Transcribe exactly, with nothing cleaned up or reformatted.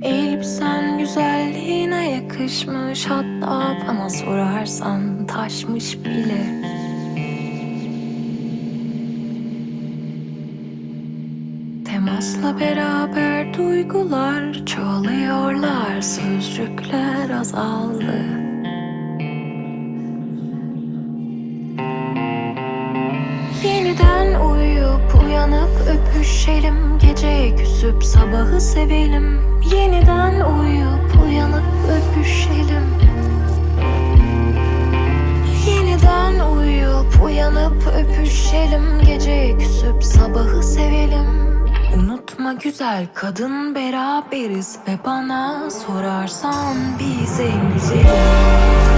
Elbisen güzelliğine yakışmış, hatta bana sorarsan taşmış bile. Temasla beraber duygular çoğalıyorlar, sözcükler azaldı. Yeniden uyuyup uyanıp öpüşelim, geceye küsüp sabahı sevelim. Yeniden uyuyup uyanıp öpüşelim. Yeniden uyuyup uyanıp öpüşelim, geceye küsüp sabahı sevelim. Unutma güzel kadın, beraberiz ve bana sorarsan biz en güzeli.